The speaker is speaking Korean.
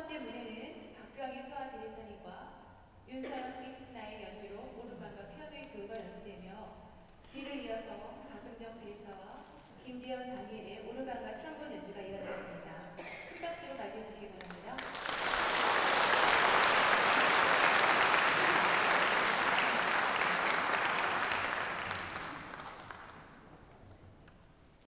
번째 무대는 박병희 소아대리사님과 윤서영 크리스나의 연주로 오르간과 피아노의 듀오가 연주되며